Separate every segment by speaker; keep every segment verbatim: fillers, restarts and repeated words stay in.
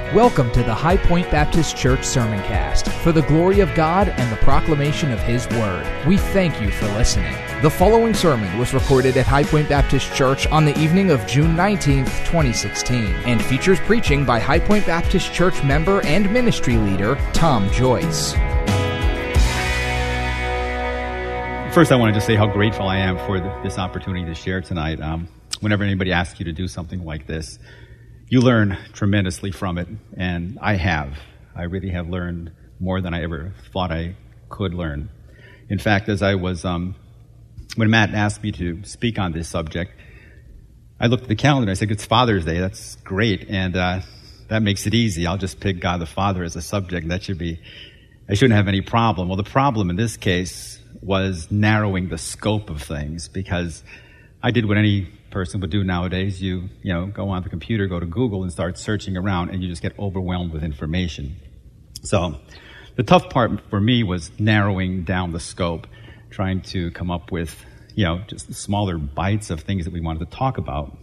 Speaker 1: Welcome to the High Point Baptist Church Sermoncast for the glory of God and the proclamation of His Word. We thank you for listening. The following sermon was recorded at High Point Baptist Church on the evening of June nineteenth, twenty sixteen, and features preaching by High Point Baptist Church member and ministry leader, Tom Joyce.
Speaker 2: First, I want to just say how grateful I am for this opportunity to share tonight. Um, whenever anybody asks you to do something like this, you learn tremendously from it, and I have. I really have learned more than I ever thought I could learn. In fact, as I was, um, when Matt asked me to speak on this subject, I looked at the calendar and I said, it's Father's Day, that's great, and uh, that makes it easy. I'll just pick God the Father as a subject, and that should be, I shouldn't have any problem. Well, the problem in this case was narrowing the scope of things, because I did what any person would do nowadays. You, you know, go on the computer, go to Google and start searching around, and you just get overwhelmed with information. So the tough part for me was narrowing down the scope, trying to come up with, you know, just smaller bites of things that we wanted to talk about.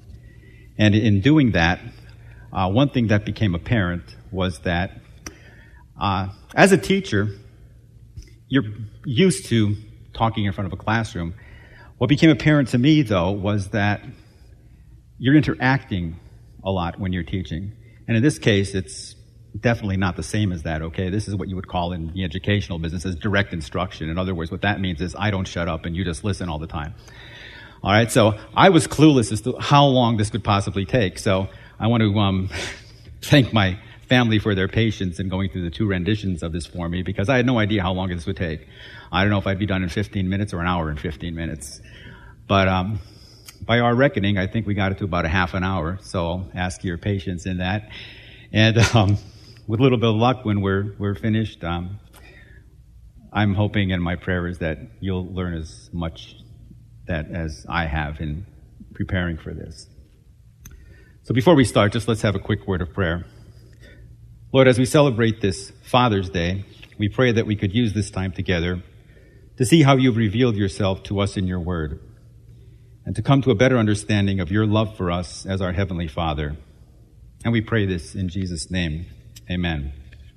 Speaker 2: And in doing that, uh, one thing that became apparent was that uh, as a teacher, you're used to talking in front of a classroom. What became apparent to me, though, was that you're interacting a lot when you're teaching. And in this case, it's definitely not the same as that, okay? This is what you would call in the educational business as direct instruction. In other words, what that means is I don't shut up and you just listen all the time. All right, so I was clueless as to how long this could possibly take. So I want to um, thank my family for their patience in going through the two renditions of this for me, because I had no idea how long this would take. I don't know if I'd be done in fifteen minutes or an hour and fifteen minutes. But um, by our reckoning, I think we got it to about a half an hour, so I'll ask your patience in that. And um, with a little bit of luck, when we're we're finished, um, I'm hoping, and my prayer is that you'll learn as much that as I have in preparing for this. So before we start, just let's have a quick word of prayer. Lord, as we celebrate this Father's Day, we pray that we could use this time together to see how you've revealed yourself to us in your word, and to come to a better understanding of your love for us as our Heavenly Father. And we pray this in Jesus' name. Amen.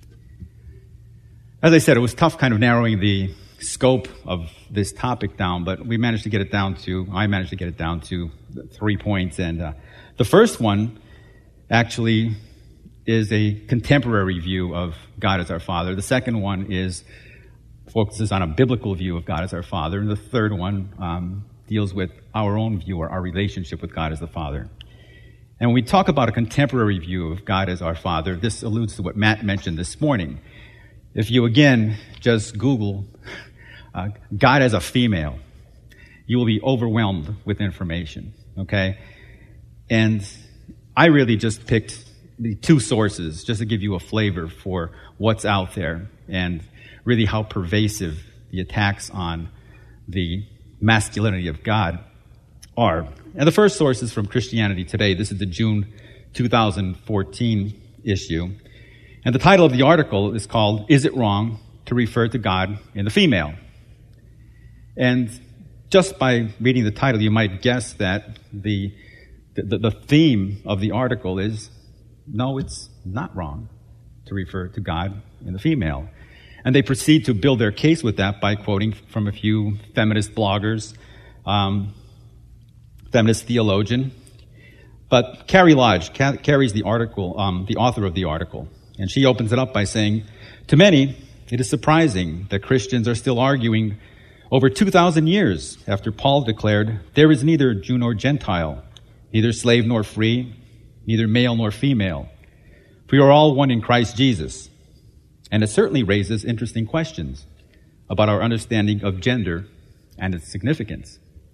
Speaker 2: As I said, it was tough kind of narrowing the scope of this topic down, but we managed to get it down to, I managed to get it down to three points. And uh, the first one actually is a contemporary view of God as our Father. The second one is focuses on a biblical view of God as our Father. And the third one um, deals with our own view or our relationship with God as the Father. And when we talk about a contemporary view of God as our Father, this alludes to what Matt mentioned this morning. If you, again, just Google uh, God as a female, you will be overwhelmed with information, okay? And I really just picked the two sources just to give you a flavor for what's out there and really how pervasive the attacks on the masculinity of God are. And the first source is from Christianity Today. This is the June two thousand fourteen issue. And the title of the article is called, "Is It Wrong to Refer to God in the Female?" And just by reading the title, you might guess that the the, the theme of the article is, no, it's not wrong to refer to God in the female. And they proceed to build their case with that by quoting from a few feminist bloggers, um, feminist theologian. But Carrie Lodge ca- carries the article, um, the author of the article, and she opens it up by saying, "To many, it is surprising that Christians are still arguing over two thousand years after Paul declared, 'There is neither Jew nor Gentile, neither slave nor free, neither male nor female, for you are all one in Christ Jesus.' And it certainly raises interesting questions about our understanding of gender and its significance."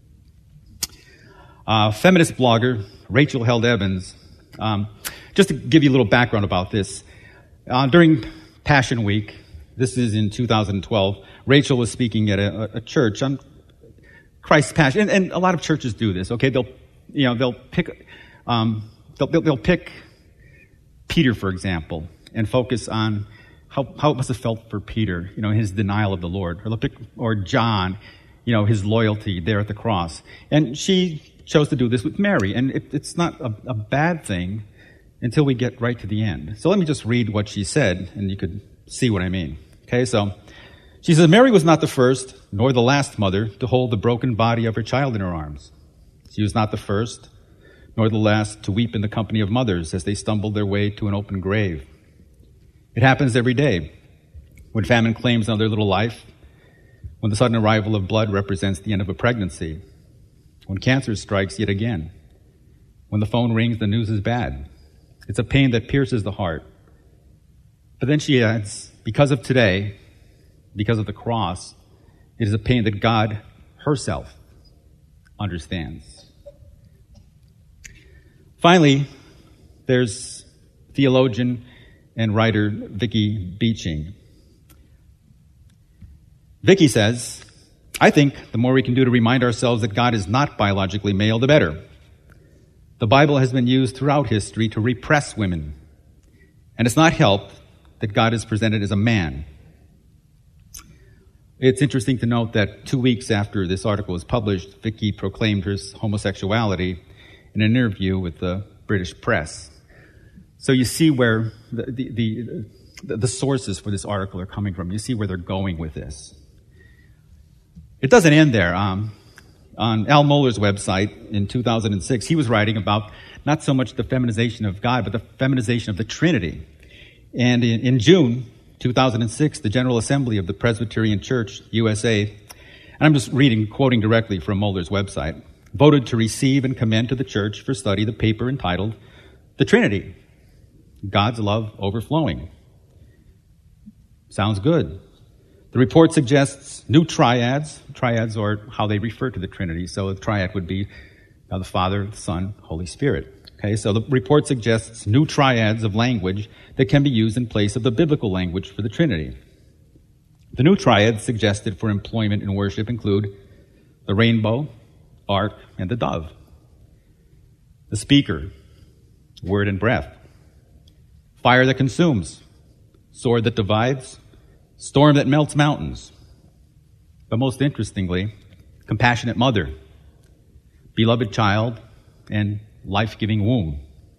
Speaker 2: Uh, feminist blogger Rachel Held Evans, um, just to give you a little background about this, uh, during Passion Week, this is in two thousand twelve, Rachel was speaking at a, a church on Christ's Passion, and, and a lot of churches do this. Okay, they'll, you know, they'll pick, um, they'll, they'll, they'll pick Peter, for example, and focus on how, how it must have felt for Peter, you know, his denial of the Lord, or they'll pick, or John, you know, his loyalty there at the cross. And she chose to do this with Mary, and it, it's not a, a bad thing until we get right to the end. So let me just read what she said, and you could see what I mean. Okay, so she says, Mary was not the first, nor the last mother to hold the broken body of her child in her arms. She was not the first, nor the last to weep in the company of mothers as they stumbled their way to an open grave. It happens every day. When famine claims another little life, when the sudden arrival of blood represents the end of a pregnancy, when cancer strikes yet again, when the phone rings, the news is bad. It's a pain that pierces the heart. But then she adds, because of today, because of the cross, it is a pain that God herself understands. Finally, there's theologian and writer Vicky Beeching. Vicky says, I think the more we can do to remind ourselves that God is not biologically male, the better. The Bible has been used throughout history to repress women, and it's not helped that God is presented as a man. It's interesting to note that two weeks after this article was published, Vicky proclaimed her homosexuality in an interview with the British press. So you see where the, the, the, the sources for this article are coming from. You see where they're going with this. It doesn't end there. Um, on Al Mohler's website in two thousand six, he was writing about not so much the feminization of God, but the feminization of the Trinity. And in, in June two thousand six, the General Assembly of the Presbyterian Church, U S A, and I'm just reading, quoting directly from Mohler's website, voted to receive and commend to the church for study the paper entitled The Trinity, God's Love Overflowing. Sounds good. The report suggests new triads. Triads are how they refer to the Trinity. So a triad would be uh, the Father, the Son, Holy Spirit. Okay, so the report suggests new triads of language that can be used in place of the biblical language for the Trinity. The new triads suggested for employment in worship include the rainbow, ark, and the dove. The speaker, word and breath. Fire that consumes, sword that divides, storm that melts mountains. But most interestingly, compassionate mother, beloved child, and life-giving womb.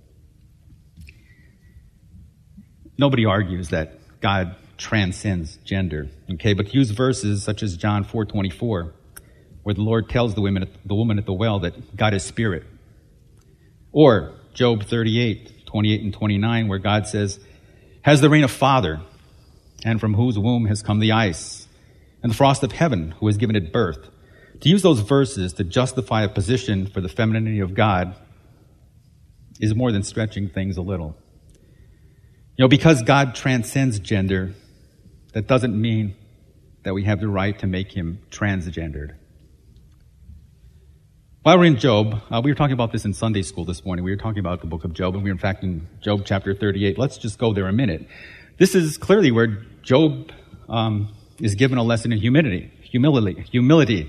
Speaker 2: Nobody argues that God transcends gender, okay? But use verses such as John four twenty-four, where the Lord tells the woman, the woman at the well that God is spirit. Or Job thirty-eight, twenty-eight and twenty-nine, where God says, has the rain a father, and from whose womb has come the ice, and the frost of heaven, who has given it birth. To use those verses to justify a position for the femininity of God is more than stretching things a little. You know, because God transcends gender, that doesn't mean that we have the right to make him transgendered. While we're in Job, uh, we were talking about this in Sunday school this morning. We were talking about the book of Job, and we were in fact in Job chapter thirty-eight. Let's just go there a minute. This is clearly where Job um, is given a lesson in humility. Humility. Humility.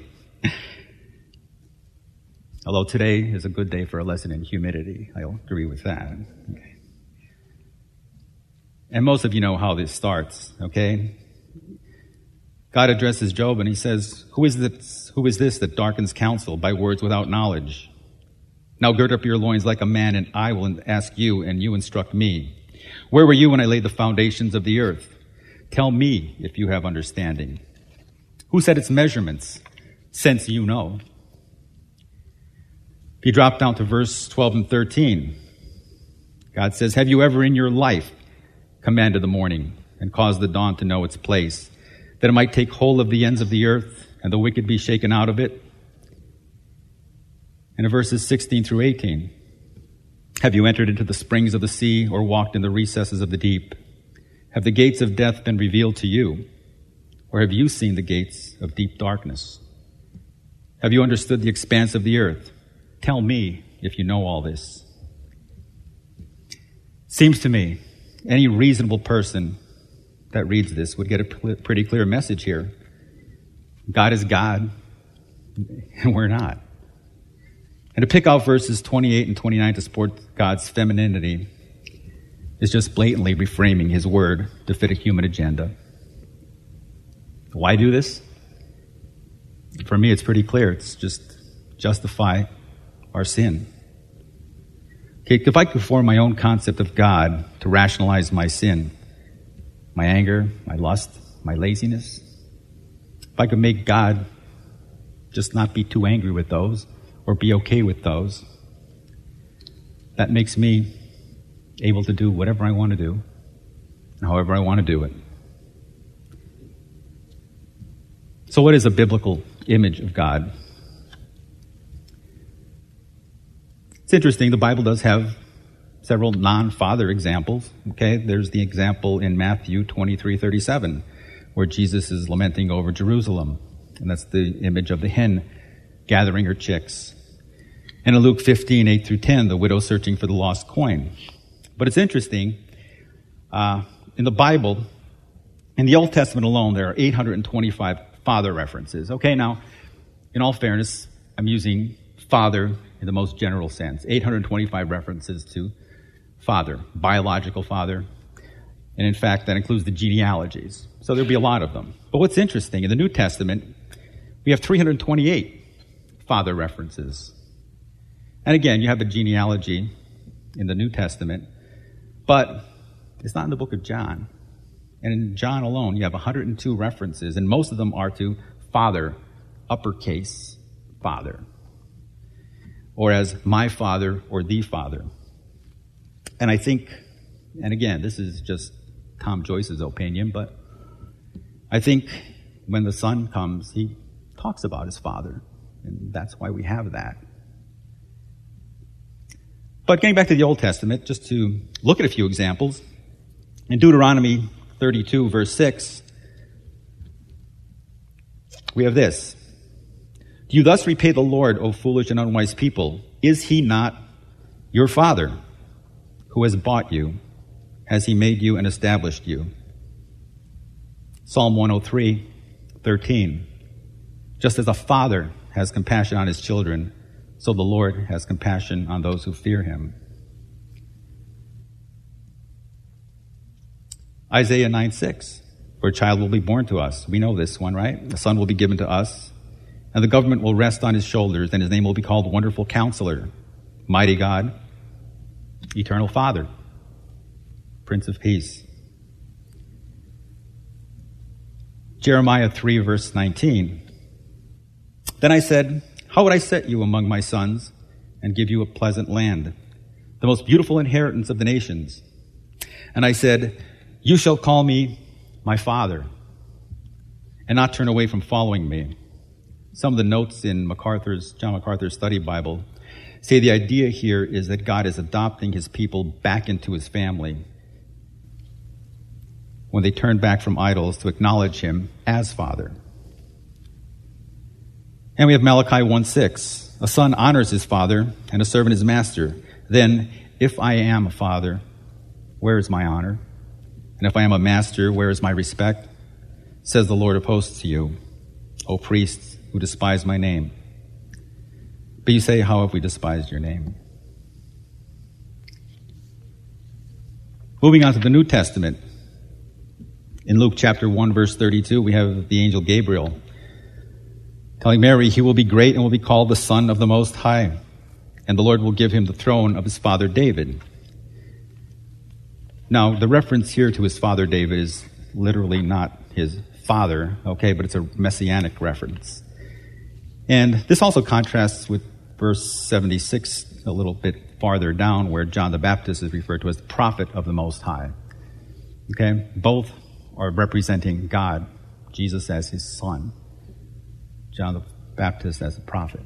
Speaker 2: Although today is a good day for a lesson in humility. I agree with that. Okay. And most of you know how this starts, okay? God addresses Job and he says, Who is this, who is this that darkens counsel by words without knowledge? Now gird up your loins like a man, and I will ask you, and you instruct me. Where were you when I laid the foundations of the earth? Tell me if you have understanding. Who set its measurements, since you know? If you drop down to verse twelve and thirteen, God says, Have you ever in your life commanded the morning and caused the dawn to know its place, that it might take hold of the ends of the earth and the wicked be shaken out of it? And in verses sixteen through eighteen, have you entered into the springs of the sea or walked in the recesses of the deep? Have the gates of death been revealed to you? Or have you seen the gates of deep darkness? Have you understood the expanse of the earth? Tell me if you know all this. Seems to me, any reasonable person that reads this would get a pretty clear message here. God is God, and we're not. And to pick out verses twenty-eight and twenty-nine to support God's femininity is just blatantly reframing his word to fit a human agenda. Why do this? For me, it's pretty clear. It's just justify our sin. Okay, if I could form my own concept of God to rationalize my sin, my anger, my lust, my laziness, if I could make God just not be too angry with those or be okay with those, that makes me able to do whatever I want to do, however I want to do it. So what is a biblical image of God? It's interesting, the Bible does have several non-father examples. Okay, there's the example in Matthew twenty-three thirty-seven, where Jesus is lamenting over Jerusalem, and that's the image of the hen gathering her chicks. And in Luke fifteen eight through ten, the widow searching for the lost coin. But it's interesting, uh, in the Bible, in the Old Testament alone, there are eight hundred twenty-five father references. Okay, now, in all fairness, I'm using father in the most general sense. eight hundred twenty-five references to father, biological father. And in fact, that includes the genealogies. So there'll be a lot of them. But what's interesting, in the New Testament, we have three hundred twenty-eight father references. And again, you have a genealogy in the New Testament, but it's not in the book of John. And in John alone, you have one hundred two references, and most of them are to father, uppercase father, or as my father or the father. And I think, and again, this is just Tom Joyce's opinion, but I think when the son comes, he talks about his father, and that's why we have that. But getting back to the Old Testament, just to look at a few examples, in Deuteronomy thirty-two, verse six, we have this. Do you thus repay the Lord, O foolish and unwise people? Is he not your father who has bought you? Has he made you and established you? Psalm one oh three, thirteen. Just as a father has compassion on his children, so the Lord has compassion on those who fear him. Isaiah nine six. For a child will be born to us. We know this one, right? A son will be given to us, and the government will rest on his shoulders, and his name will be called Wonderful Counselor, Mighty God, Eternal Father, Prince of Peace. Jeremiah three, verse nineteen. Then I said, how would I set you among my sons and give you a pleasant land, the most beautiful inheritance of the nations? And I said, you shall call me my father and not turn away from following me. Some of the notes in MacArthur's, John MacArthur's study Bible say the idea here is that God is adopting his people back into his family when they turn back from idols to acknowledge him as Father. And we have Malachi one six. A son honors his father and a servant his master. Then, if I am a father, where is my honor? And if I am a master, where is my respect? Says the Lord of hosts to you, O priests who despise my name. But you say, how have we despised your name? Moving on to the New Testament. In Luke chapter one, verse thirty-two, we have the angel Gabriel telling Mary, he will be great and will be called the Son of the Most High, and the Lord will give him the throne of his father David. Now, the reference here to his father David is literally not his father, okay, but it's a messianic reference. And this also contrasts with verse seventy-six, a little bit farther down, where John the Baptist is referred to as the prophet of the Most High. Okay, both are representing God, Jesus as his son, John the Baptist as a prophet.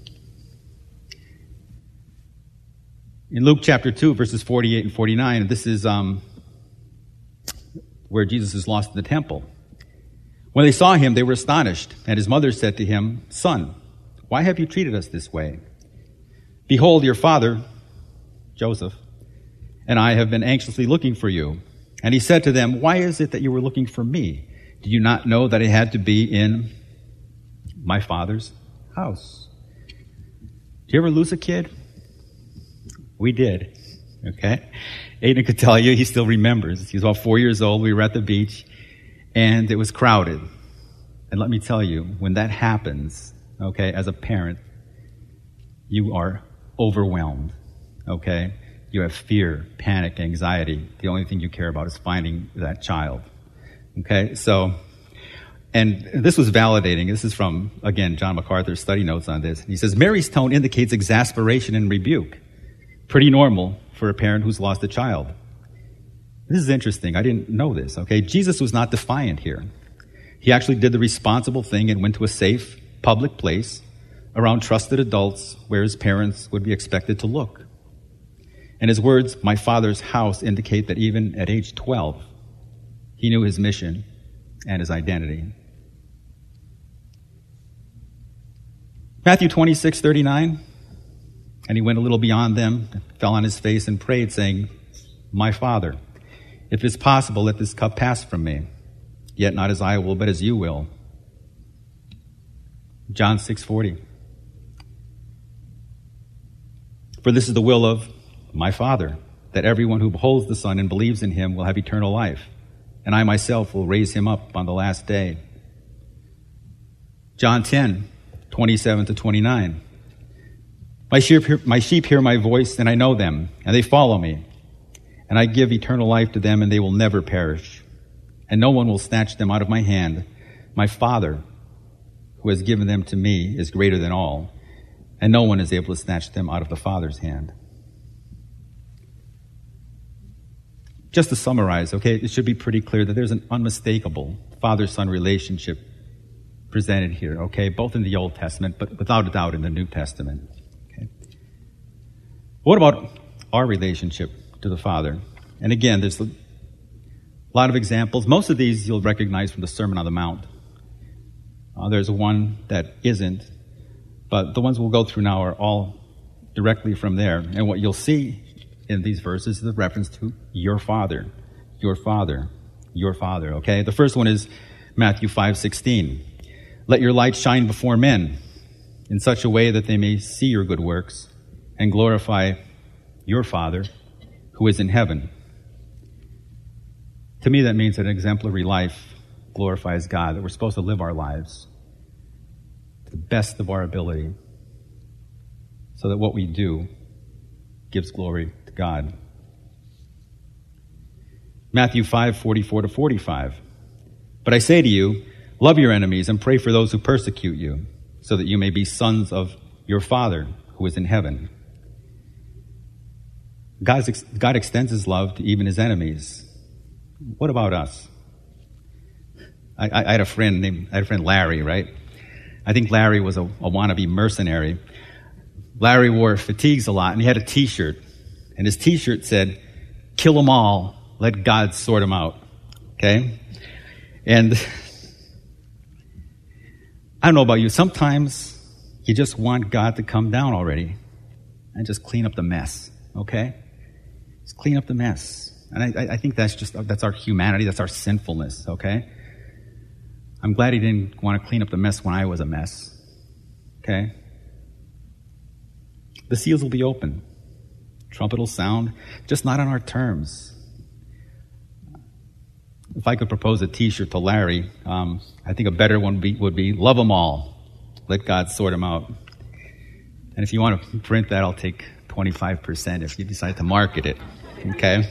Speaker 2: In Luke chapter two, verses forty-eight and forty-nine, this is um, where Jesus is lost in the temple. When they saw him, they were astonished, and his mother said to him, Son, why have you treated us this way? Behold, your father, Joseph, and I have been anxiously looking for you. And he said to them, why is it that you were looking for me? Do you not know that I had to be in my father's house? Do you ever lose a kid? We did, okay? Aiden could tell you, he still remembers. He was about four years old. We were at the beach, and it was crowded. And let me tell you, when that happens, okay, as a parent, you are overwhelmed, okay? you have fear, panic, anxiety. The only thing you care about is finding that child. Okay, so, and this was validating. This is from, again, John MacArthur's study notes on this. He says, Mary's tone indicates exasperation and rebuke. Pretty normal for a parent who's lost a child. This is interesting. I didn't know this, okay? Jesus was not defiant here. He actually did the responsible thing and went to a safe, public place around trusted adults where his parents would be expected to look. And his words, my Father's house, indicate that even at age twelve, he knew his mission and his identity. Matthew twenty-six thirty-nine, and he went a little beyond them, fell on his face and prayed, saying, my Father, if it's possible, let this cup pass from me, yet not as I will, but as you will. John six forty. For this is the will of my Father, that everyone who beholds the Son and believes in him will have eternal life, and I myself will raise him up on the last day. John ten twenty-seven to twenty-nine. My sheep, hear, my sheep hear my voice, and I know them, and they follow me. And I give eternal life to them, and they will never perish. And no one will snatch them out of my hand. My Father, who has given them to me, is greater than all, and no one is able to snatch them out of the Father's hand. Just to summarize, okay, it should be pretty clear that there's an unmistakable father-son relationship presented here, okay, both in the Old Testament, but without a doubt in the New Testament. Okay. What about our relationship to the Father? And again, there's a lot of examples. Most of these you'll recognize from the Sermon on the Mount. Uh, there's one that isn't, but the ones we'll go through now are all directly from there. And what you'll see in these verses is the reference to your Father, your Father, your Father, okay? The first one is Matthew five sixteen. Let your light shine before men in such a way that they may see your good works and glorify your Father who is in heaven. To me, that means that an exemplary life glorifies God, that we're supposed to live our lives to the best of our ability so that what we do gives glory to God. Matthew five forty-four to forty-five. But I say to you, love your enemies and pray for those who persecute you, so that you may be sons of your Father who is in heaven. God's ex- God extends his love to even his enemies. What about us? I, I, I had a friend named, I had a friend Larry, right? I think Larry was a, a wannabe mercenary. Larry wore fatigues a lot, and he had a T-shirt. And his T-shirt said, kill them all, let God sort them out. Okay? And I don't know about you, sometimes you just want God to come down already and just clean up the mess, okay? Just clean up the mess. And I, I think that's just, that's our humanity, that's our sinfulness, okay? I'm glad he didn't want to clean up the mess when I was a mess, okay? The seals will be open. Trumpet will sound, just not on our terms. If I could propose a T-shirt to Larry, um, I think a better one would be, would be, love them all. Let God sort them out. And if you want to print that, I'll take twenty-five percent if you decide to market it. Okay?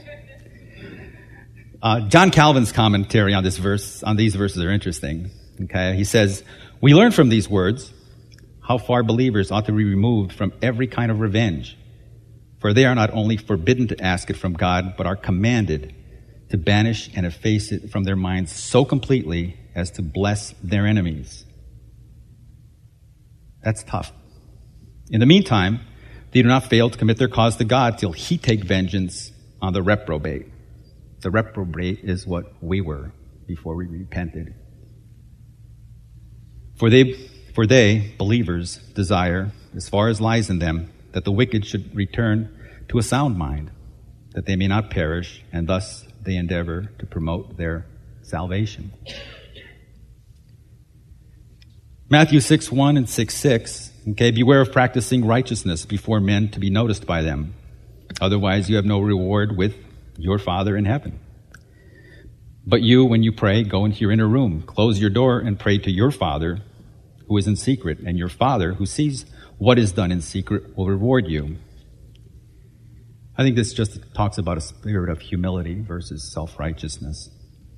Speaker 2: Uh, John Calvin's commentary on this verse, on these verses are interesting. Okay? He says, we learn from these words how far believers ought to be removed from every kind of revenge. For they are not only forbidden to ask it from God, but are commanded to banish and efface it from their minds so completely as to bless their enemies. That's tough. In the meantime, they do not fail to commit their cause to God till he take vengeance on the reprobate. The reprobate is what we were before we repented. For they, for they, believers, desire, as far as lies in them, that the wicked should return to a sound mind, that they may not perish, and thus they endeavor to promote their salvation. Matthew six one and six six, okay, beware of practicing righteousness before men to be noticed by them. Otherwise you have no reward with your Father in heaven. But you, when you pray, go into your inner room, close your door, and pray to your Father who is in secret, and your Father who sees what is done in secret will reward you. I think this just talks about a spirit of humility versus self-righteousness.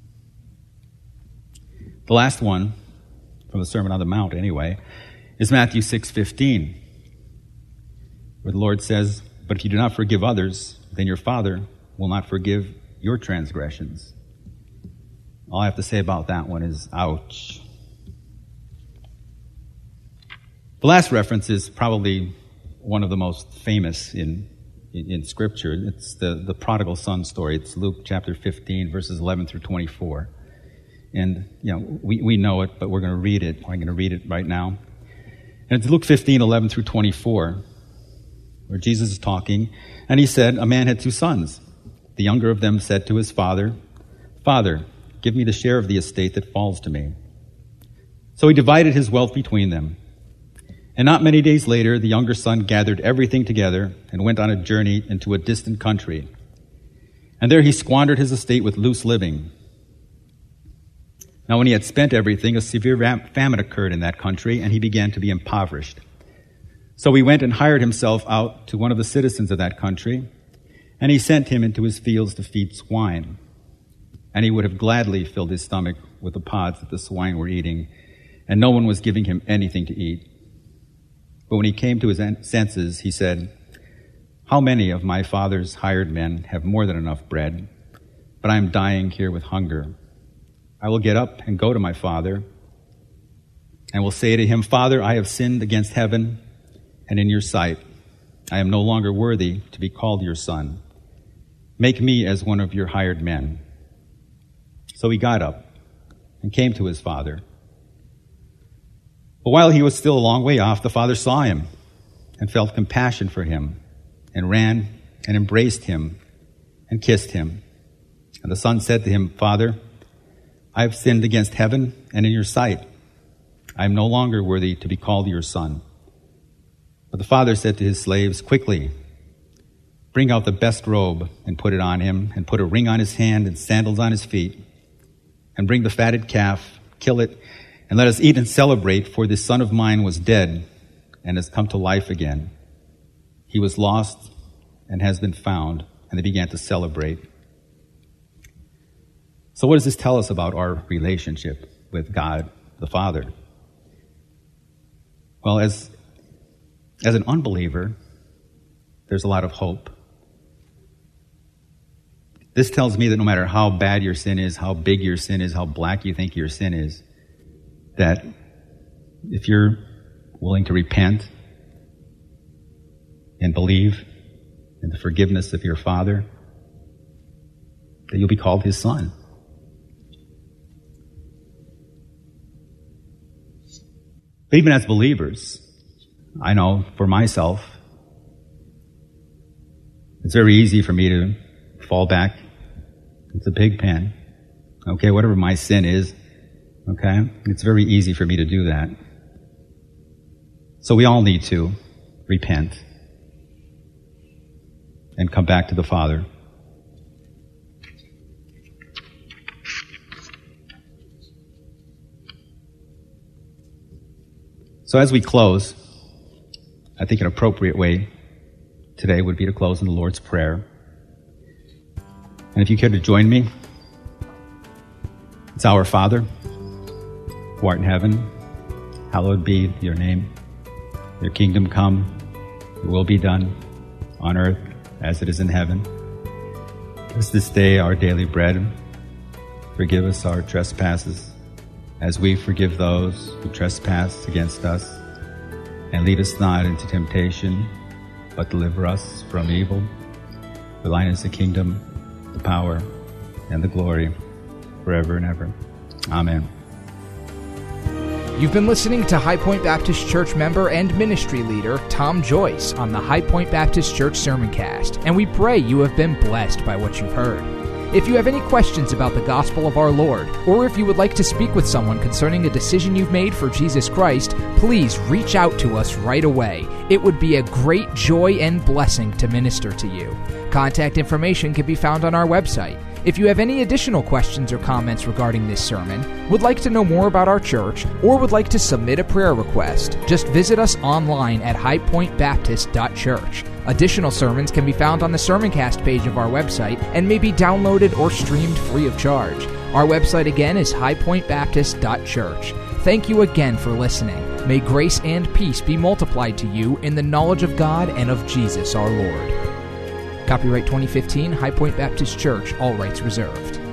Speaker 2: The last one, from the Sermon on the Mount anyway, is Matthew six fifteen, where the Lord says, "But if you do not forgive others, then your Father will not forgive your transgressions." All I have to say about that one is, ouch. The last reference is probably one of the most famous in, in, in Scripture. It's the, the prodigal son story. It's Luke chapter fifteen, verses eleven through twenty-four. And, you know, we, we know it, but we're going to read it. I'm going to read it right now. And it's Luke fifteen, eleven through twenty-four, where Jesus is talking. And he said, "A man had two sons. The younger of them said to his father, 'Father, give me the share of the estate that falls to me.' So he divided his wealth between them. And not many days later, the younger son gathered everything together and went on a journey into a distant country. And there he squandered his estate with loose living. Now when he had spent everything, a severe famine occurred in that country, and he began to be impoverished. So he went and hired himself out to one of the citizens of that country, and he sent him into his fields to feed swine. And he would have gladly filled his stomach with the pods that the swine were eating, and no one was giving him anything to eat. But when he came to his senses, he said, 'How many of my father's hired men have more than enough bread, but I am dying here with hunger? I will get up and go to my father, and will say to him, Father, I have sinned against heaven and in your sight. I am no longer worthy to be called your son. Make me as one of your hired men.' So he got up and came to his father. But while he was still a long way off, the father saw him and felt compassion for him and ran and embraced him and kissed him. And the son said to him, Father, I have sinned against heaven and in your sight. I am no longer worthy to be called your son. But the father said to his slaves, Quickly, bring out the best robe and put it on him, and put a ring on his hand and sandals on his feet. And bring the fatted calf, kill it, and let us eat and celebrate, for this son of mine was dead and has come to life again. He was lost and has been found. And they began to celebrate. So what does this tell us about our relationship with God the Father? Well, as, as an unbeliever, there's a lot of hope. This tells me that no matter how bad your sin is, how big your sin is, how black you think your sin is, that if you're willing to repent and believe in the forgiveness of your Father, that you'll be called his son. But even as believers, I know for myself, it's very easy for me to fall back into the pig pen. Okay, whatever my sin is, okay, it's very easy for me to do that. So we all need to repent and come back to the Father. So as we close, I think an appropriate way today would be to close in the Lord's Prayer. And if you care to join me, it's Our Father, who art in heaven, hallowed be your name. Your kingdom come, your will be done, on earth as it is in heaven. Give us this day our daily bread. Forgive us our trespasses, as we forgive those who trespass against us. And lead us not into temptation, but deliver us from evil. For thine is the kingdom, the power, and the glory, forever and ever. Amen.
Speaker 1: You've been listening to High Point Baptist Church member and ministry leader Tom Joyce on the High Point Baptist Church Sermoncast, and we pray you have been blessed by what you've heard. If you have any questions about the gospel of our Lord, or if you would like to speak with someone concerning a decision you've made for Jesus Christ, please reach out to us right away. It would be a great joy and blessing to minister to you. Contact information can be found on our website. If you have any additional questions or comments regarding this sermon, would like to know more about our church, or would like to submit a prayer request, just visit us online at high point baptist dot church. Additional sermons can be found on the Sermoncast page of our website and may be downloaded or streamed free of charge. Our website again is high point baptist dot church. Thank you again for listening. May grace and peace be multiplied to you in the knowledge of God and of Jesus our Lord. Copyright twenty fifteen, High Point Baptist Church, all rights reserved.